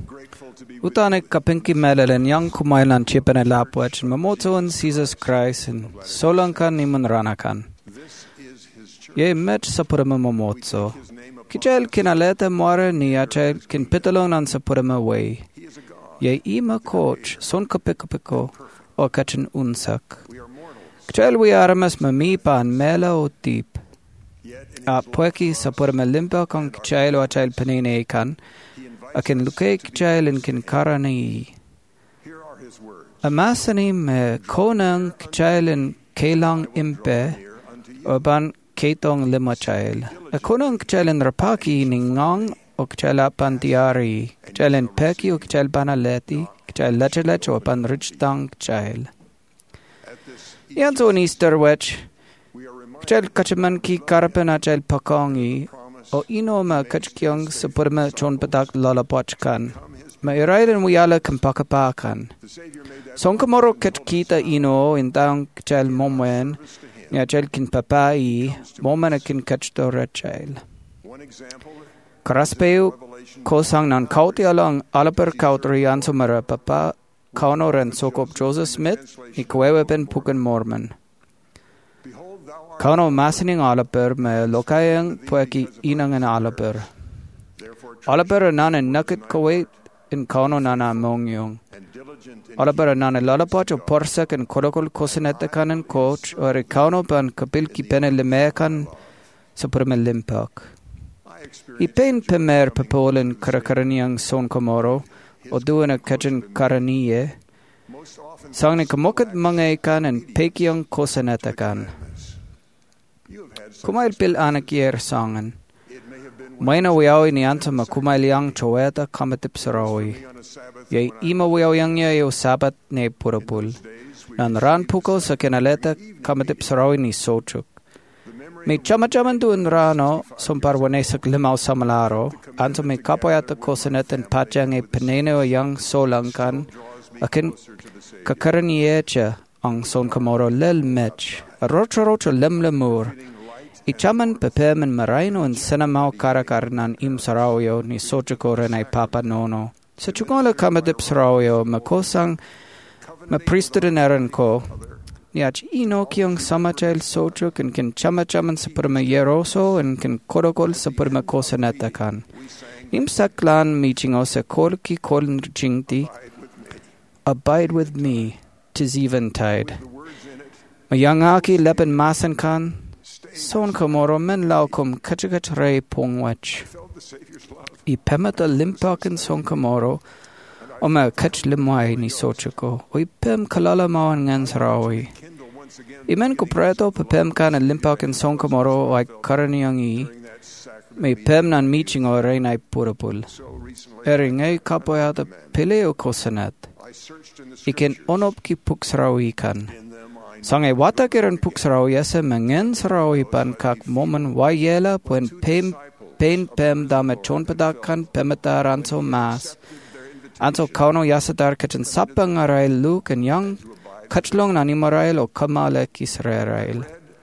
Utan ik kapinki melelen yang kumailan chipen elapwach mamotoon Jesus Christ in solankan niman ranakan. Ye met sapurama mamotso. Kichel kinaleta moare ni achel kin pitalon an sapurama way. Ye ima coach son kapikapiko o kachin unsak. Kichel we aramas mamipa an mela o deep. A pueki sapurama limpa kong kichel o achel panine kan. Akin luke kichel in kin karani. Amasani me konang kichel in kelang impe oban ketong limachail. A konang kichel in rapaki ningang o kichel apan diari. Kichel in peki o kichel banaleti. Kichel lechelech o apan richtang kichel. Yanzo on Easter wech. Kichel kachaman ki karapan achel pakongi. O ino ma kachkyong sa purma chon patak lalapochkan. Ma irailan wiyala kampakapakan. Sonkamoro kachkita ino in taong kichel momwen. Ni achel kin papai. Momen akin kachto rachel. Karaspeu kosang nan kauti alang alaper kautri ansomara papa kauno ren sokop Joseph Smith. Ni kwewepen puken Mormon. Kauno masining alaper me lokayang pueki inangan alaper. Alaper nanan nakit kawait in kauno nana mongyong. Alaper nanan lalapach o porsak in kolokol kosinetakan in coach or kauno pan kapil ki pene limekan sa purme limpak. Ipen pemer pepolen karakaraniang son komoro o duan a kachin karaniye. Sang ni kamokat mangaykan in pekiang kosinetakan. Kumail pil anakier sangan. Maina wiyawi ni antama kumail yang choweta kamatip sarawi. Yay ima wiyaw yang niya yo sabat ne purapul. Nan ran puko sa kinaleta kamatip sarawi ni sochuk. May chama-chaman doon rano sumparwanesak limaw samalaro. Anto may kapoyata kosanet and patyang e penene o yang solangkan. Akin kakaraniyecha ang son kamoro lel mech. Rocha lemlemur. Ichaman pepemen maraino en senamao karakarnan im sarawyo ni sochukore na papa nono. Sa chukola kamadip sarawyo makosang mapristodeneran ko. Niach ino kiyong samachel sochuk en kin chamachaman sa purma yeroso en kin kodokol sa purma kosanetakan. Im saklan michingo sa kolki kolnrchingti. Abide with me, 'tis eventide. Mayangaki lepen masankan. Son komoro men laukum kachikach rei pongwach. I pemata limpakin son komoro o ma kach limwai ni sochiko. O I pem kalala mawan ngans rawi. I men kupreto pepem kana limpakin son komoro o ay karaniang I. May pem nan meeting o rei nai purapul. Ering ay kapoyata pileo kosanet. Ikin onop ki puksrawi kan. Sangai watakiran puksaraw yasa mengen saraw ipan kak momen wayela puen pem dame chon padakan pemata ranso mas. Anso kauno yasadar kachin sapang arail luk and yang kachlong nanimarail o kamale kisrael.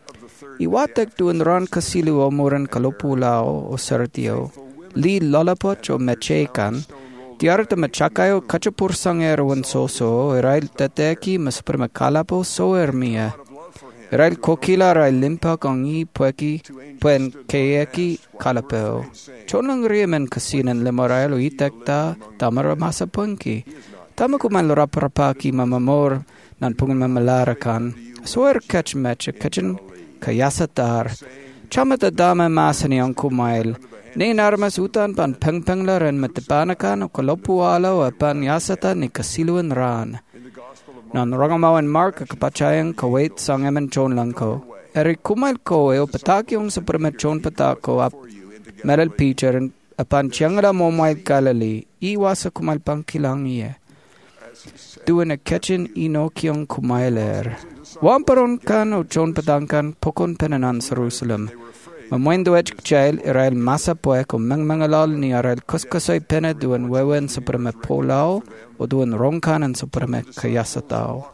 Iwatek duan ran kasilu o muran kalopulao o sertio. Li lolapoch o mechekan. Tiarta machakayo kachapur sanger wan soso, erail tateki masperma kalapo so ermia. Erail kokila rail limpa kongi pueki puen keyeki kalapeo. Chonang riemen kasinan limarail o itekta tamara masa punki. Tamakuman lorapapaki mamamor nan pungan mamalarakan. Soer kach mecha kachin kayasatar. Chamata dama masani ang kumail. Ni narmas utan pan pengpenglaran matipanakan o kalopuala o pan yasata ni kasiluan ran. Nan rangamawan mark kapachayang kawait sangaman chon langko. Eri kumail ko o patakyong sa permechon patako ap meral pitcher apan changala momail kalali iwasa kumail pang kilang iya. Duan a kitchen inokyong kumailer. Wamparon kan o chon patangkan pokon penanan sa Jerusalem. Mamuendo echkchail irail masa poek o mangmangalal ni arail kuskasoy pene duan wewen sa prame polao o duan rongkanan sa prame kayasatao.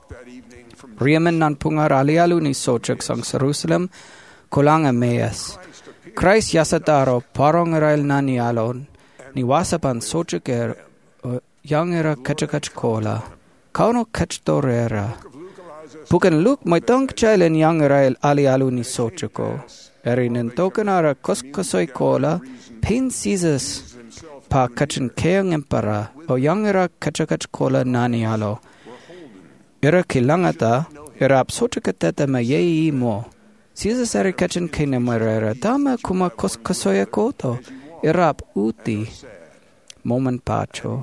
Riemen nan pungar alialu ni sochak sang Jerusalem kulang Emmaus. Christ yasataro parong irail nani alon ni wasapan sochak o yangera kachakach kola. Kauno kachtorera. Pukan Luke may tong chailen yangera ali alu ni sochoko. Erinin tokenara koskosoy kola. Pain seizes pa kachin keong empara. O yangera kachakach kola nani alo. Ira kilangata. Ira apsochakateta ma yei mo. Seizes eri kachin kene marera. Dama kuma koskosoya koto. Ira ap uti. Moment pacho.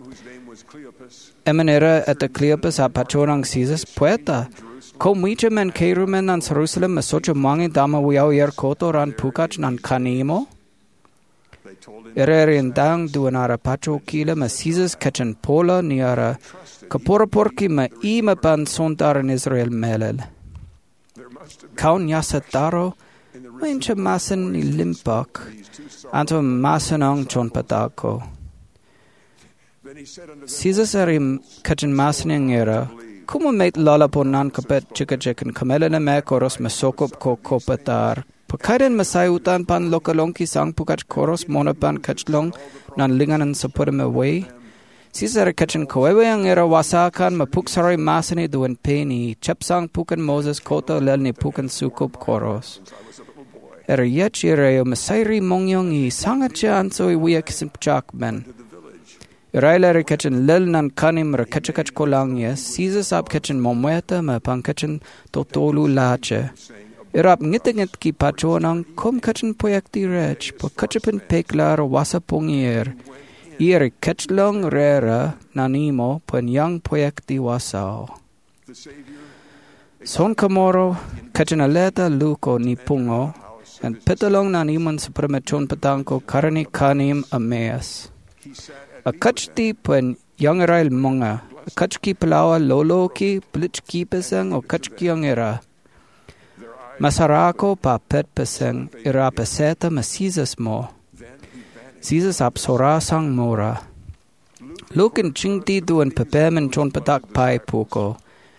Emanera at the Cleopas apachorang Caesar poeta. Ko micha men kerumen an Jerusalem masocho mangi dama wiao yer koto ran pukach nan kanimo. Ererin dang duanara pacho kila ma Caesar kachan pola niara kapora porki ma ima pan sontar in Israel melel. Kaun yasataro mincha masen ni limpak anto masenang chon patako. Caesar erim kachan masening era. Kuma mate lalapo nan kapet chikachikan kamelana me koros masokop ko kopatar. Pakaidan masayutan pan lokalongki sang pukach koros monapan kachlong nan linganan sapurame way. Caesar kachan kawewang era wasakan mapuksari masani duan peni chapsang pukan Moses kota lelni pukan sukop koros. Era yachireo masairi mongyong I sangacha ansoi wiakisimpchak ben. Iraila kachan lil nan kanim ra kachakach kolangya, Caesar sab kachan momweta ma pang kachan totolu lache. Irap ngitangit ki pachuanang kom kachan poyakti rech, po kachapin peklar wasa pongier. Ir kachlong rera nanimo pen yang poyakti wasao. Son kamoro kachan aleta luko ni pungo, and petalong nanimon supremachon patangko karani kanim ameas. A kachti pen yangerail monga, a kachki palawa loloki, blichki pesang o kachki yangera. Masarako pa pet pesang, ira peseta ma Caesar mo. Caesar apsora sang mora. Lukin chingti duan pepemen chon patak pai puko.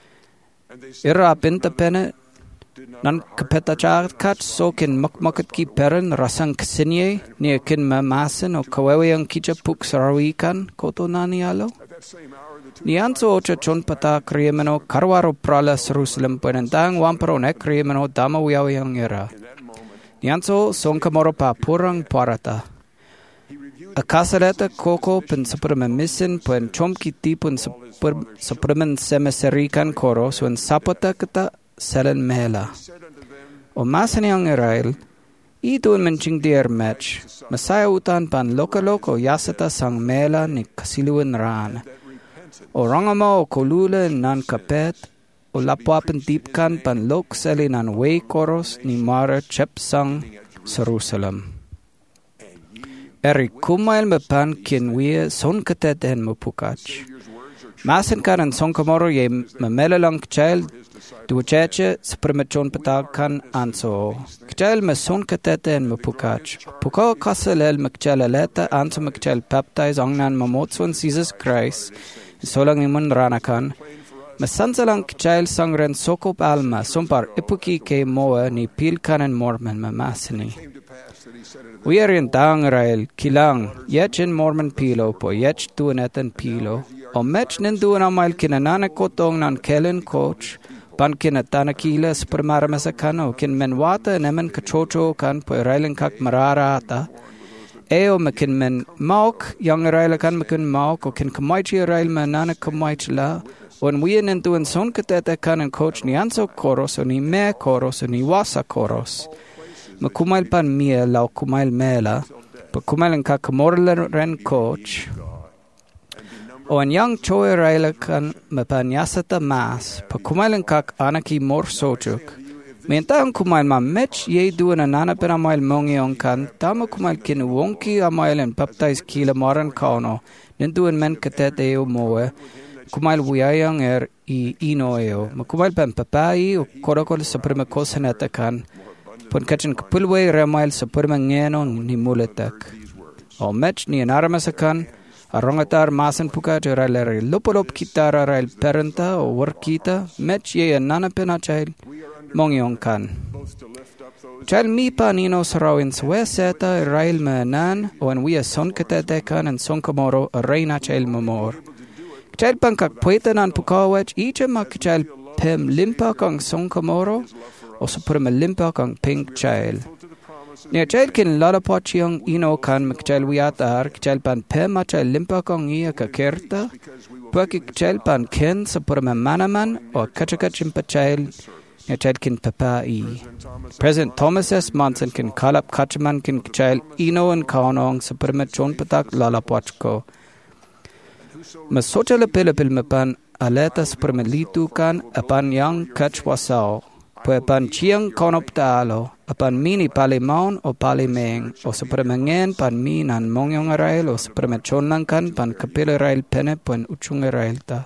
Ira pinta pene, nan kapetachar kat sokin makmakat ki peren rasang kasinye, ni kin mamasen o kawewang kicha puk sarawikan koto nani alo. Ni anso ocha chon pata kriyemeno karwaro prala Jerusalem penentang wamparo ne kriyemeno dama wiyawang era. Ni anso son kamoro pa purang parata. A kasaleta koko pen supreme misin pen chomki tipun supremen semeserikan koros wen sapota kata selen mela. O masanyang Israel, idun menching dear match, masaya utan pan loko yasata sang mela ni kasiluan ran. O rangama o kolula nan kapet, o lapwapen tipkan pan lok seli nan way koros ni mara chep sang Jerusalem. Eri kumail me pan kinwie son katet en mupukach. Masen karan son kamoro ye memela lang child ducheche supremachon patakan anso. Kchel me son katete en mupukach. Puko kaselel mekcheleleta anso mekchel baptize ongnan mamotson Jesus Christ. Solang imun ranakan. Masansalang kchel sangren sokop alma sompar ipuki ke moa ni pilkanen mormon mamasini. We are in Tangrail, Kilang, yet in Mormon Pilo, po yet tuanetan Pilo, o match ninduan amail kinanana kotong nan kellen coach, pan kinatana kilas per maramasakano, kin menwata and emen kachocho kan po railing kak mararata. Eo makin men mauk, young railakan makin mauk, o kin kamaichi rail manana kamaichla, when we ninduan son kateta kan and coach ni anso koros, o ni me koros, o ni wasa koros. Makumail pan mia lau kumail mela, pa kumail ka kamorla ren coach. O an yang choy raila kan mapan yasata mas, pa kumail kak anaki mor sochuk. Menta ang kumail ma mech ye duan anana pen amail mongiong kan, tama kumail kin wonki amail en baptize kila moran kauno, ninduan men katete eo moe, kumail wiyayang I ino eo, makumail pan papai o korokol sa prima kosaneta kan, pun kachin kapulwe remail sa purmangeno ni muletak. O match ni anaramasakan, arongatar masan puka railere lupolop kitara rail parenta o workita, match ye anana penachail, mongyong kan. Chal mi pa nino sarawin sweseta Israel manan o en wia sonkete dekan en sonkamoro a reina chal mamor. Chal pankak puetanan pukawach icha mak chal pem limpa kang sonkamoro o supurma limpa kang pink chal. Nia chal kin lalapochiang ino kan mak chal wiatar chal pan pem a chal limpa kang ia ka kerta paki chal pan ken supurma manaman o kachakachimpa chal. Kin papa e. President Thomas S. Monson kin kalap kachaman kin child ino and kaonong supermet chon patak lalapwachko. Masocha le pilipil mepan aleta supermet litu kan apan yang kach wasao. Pue pan chiang konop taalo apan mini pali maun o pali meng o supermengen pan min an mongyong arail o supermet chon lang kan pan kapil arail pene puen uchung arail ta.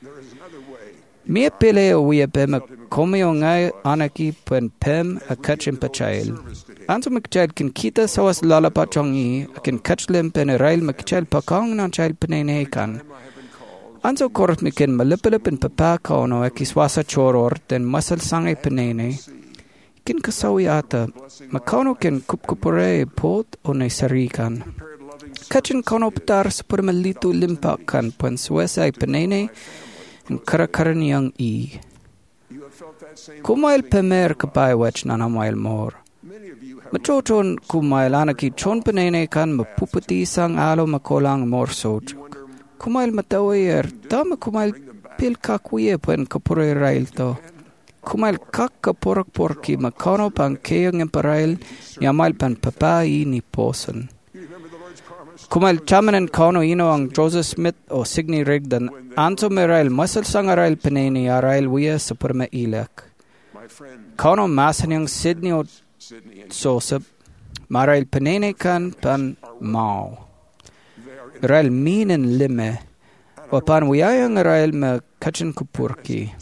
Mia pele o wia pem komio ngai anaki pen pem a kachim pachail. Anso makchal kin kita sawas lalapa chongi akin kachlim pen rail makchal pakong nan chal penene kan. Anso korot mikin malipilip in papa kono akiswasa choror ten masal sangai penene. Kin kasawi ata makono kin kupkupure pot o naisari kan. Kachin kono ptar supurmalitu limpa kan pen suwesa penene Karakaran yang e. Kumail pemer kapai wach nanamail mor. Machochon kumail anaki chon penene kan mapupati sang alo makolang mor sojuk. Kumail matawayer tama kumail pil kakwiye pen kapure rail to. Kumail kak kaporak porki makono pan keyang emparail yamail pan papai ni posen. Kumail chamanan kono ino ang Joseph Smith o Signy Rigdon anto merail masal sang arail penene arail wia superma ilak. Kono masan yung Sydney o Joseph marail penene kan pan mau. Arail minen lime o pan wiayang arail me kachin kupurki.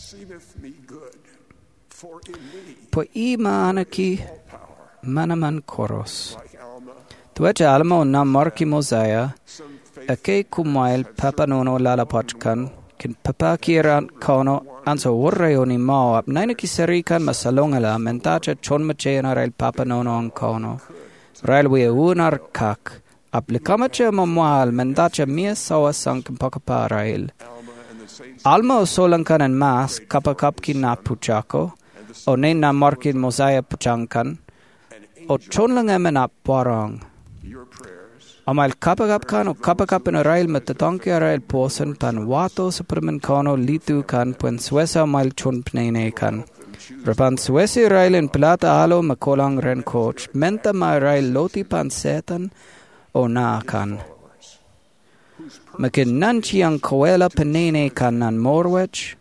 Po ima anaki manaman koros. Tuacha alma na marki mosaya ake kumail papa nono lalapachkan kin papa kiran kono anso warrayoni mao ap naina kisari kan masalongala mentacha chonmache na rail papa nono ang kono railway unar kak aplikamacha mamual mentacha mia sawa sang pakapa rail alma o solankan en mas kapakap ki na puchako o ne na marki mosaya puchankan o chonlangam na parang Amail kapagap kan o kapagap in arail matatanki arail posen pan wato superman kono litu kan puen swesa amail chon pnene kan. Rapan swesi arail in plata alo makolang ren coach menta ma arail loti pan setan o na kan. Makin nanchi ang koela pnene kan nan morwech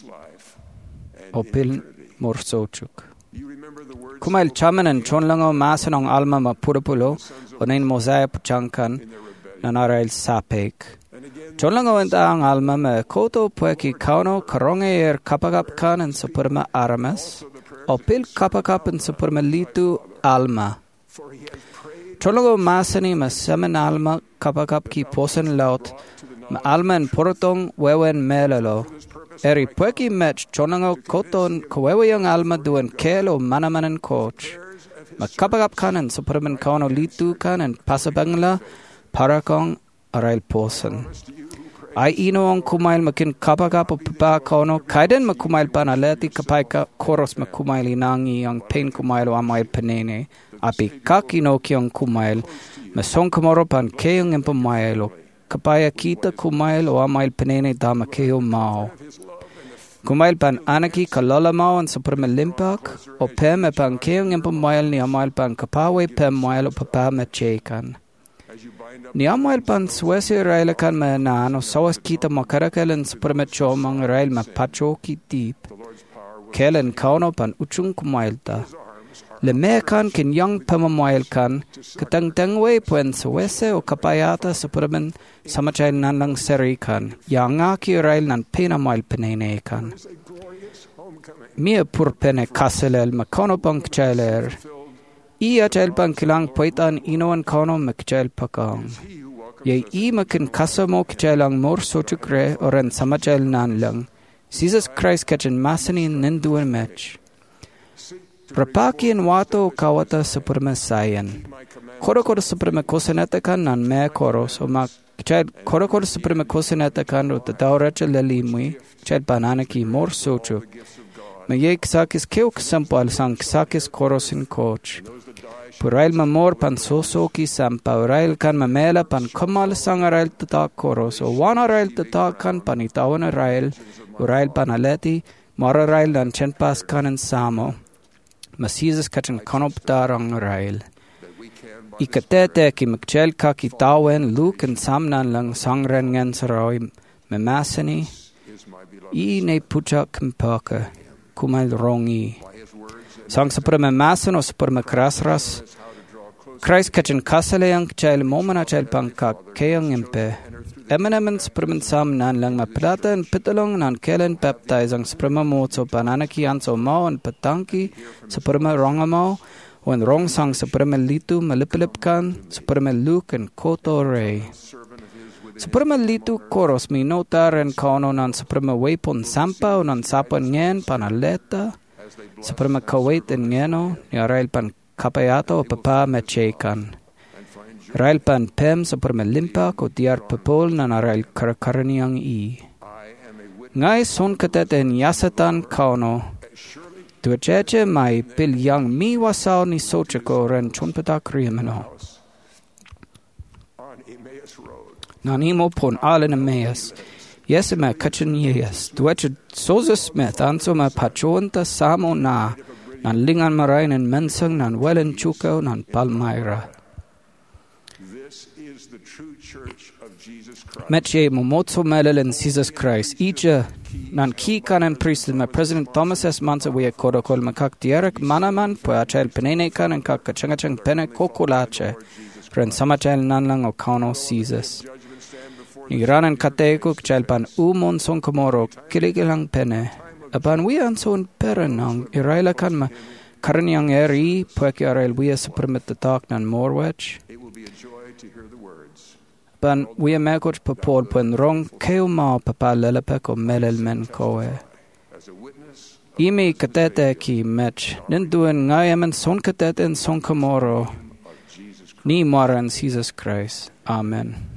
o pil morsochuk. Kumail chaman en chonlango masanong alma mapurapulo onain mosaya puchankan nanarail sapek. Chonlango enta ang alma me koto pueki kauno karonge kapagap kan en superma aramas o pil kapagap en superma litu alma. Chonlango masani ma semen alma kapagap ki posen laut ma alma en porotong wewen melalo. Eri pueki match chonlango koton kawewayang alma duen kelo manamanan coach. Makapagap kanan superman kono litu kanan pasabangla parakong arail posen. Ay ino ang kumail makin kapagap o papa kono kaiden makumail panaleti kapay ka koros makumail inangi ang pain kumail o amail panene api kakino kiyong kumail masong kamoro pan keyong impamail o kapaya kita kumail o amail panene dama keyo mao. Kumail pan anaki kalalamaw ang superman limpak o pem e pan keyong impamail ni amail pan kapawe pem mail o papa machekan. Ni amail pan swesi rail kan manan o sawas kita makarakalan superman chom ang rail mapacho ki deep. Kelen kauno pan uchung kumail ta. Lemekan kin yang pamamail kan katang-tangwe puen swese o kapayata superman samachay nanlang seri kan yangaki rail nan pinamail penene kan. Mia purpene kaselel makono pang kchailer. Iya chail pang kilang poitan inoan kono makchail pakang. Yay makin kasamo kchailang mor sochukre oran samachail nan lang. Jesus Christ kachin masani ninduan match. Rapaki and wato kawata supreme sayan. Korokor supreme kosenetakan nan me koros o ma chad korokor supreme kosenetakan o tatauracha lalimui chad bananaki mor sochu. Me ye ksakis keuk sampal sang ksakis korosin coach. Purail mamor pan sosoki sampa urail kan mamela pan kamal sang arail tatak koros o wan arail tatakan pan itawan urail pan aleti mar arail dan chenpas kanan samo. Masizas kachan kanoptarang urail. Ikatete ki mkchel ka ki tawen luk and samnan lang sangren ngen saroi memasani I ne pucha kmpaka kumal rongi sang supreme masan o supreme krasras Christ kachan kasalayang chel momana chel panka kayang impe Emenemen supreme samnan lang maplata and pitalong nan kelen baptizing supreme mozo bananaki anso mau and patanki supreme rongamo when wrong sang supreme litu malipilipkan supreme luke and koto rei supreme litu koros mi notar en kono nan supreme weapon sampa o nan sapan ngen panaleta supreme kawait en ngeno ni arail pan kapayato o papa mechekan arail pan pem supreme limpa ko diar pepol nan arail karakaraniang I ngai son katet en yasatan kono Tuacheche mai pil yang mi wasao ni sochako ren chunpatak riamano. Nanimo pon alen Emmaus. Yes me kachin yes. Tuache Sosa Smith anso me pachonta samo na. Nan lingan marain en mensang nan welen chuko nan palmyra. Metche momotso melelen Jesus Christ. Ija nan ki kanan priestel me President Thomas S. Mansa we kodokol makak dierek manaman po achel penene kanan kak kachangachang pene kokolache. Ren samachel nanlang o kano Jesus. Nigiranan kateko kchelpan umon son komoro kiligilang pene. Apan we anson perenang iraila kan ma karanyang eri poeki arail we supremit the talk nan morwech. Ban we mekoch papol pen rong keo ma papa lelepek o melel men koe. Imi katete ki mech ninduen ngayaman son katete en son komoro. Ni maran Jesus Christ. Amen.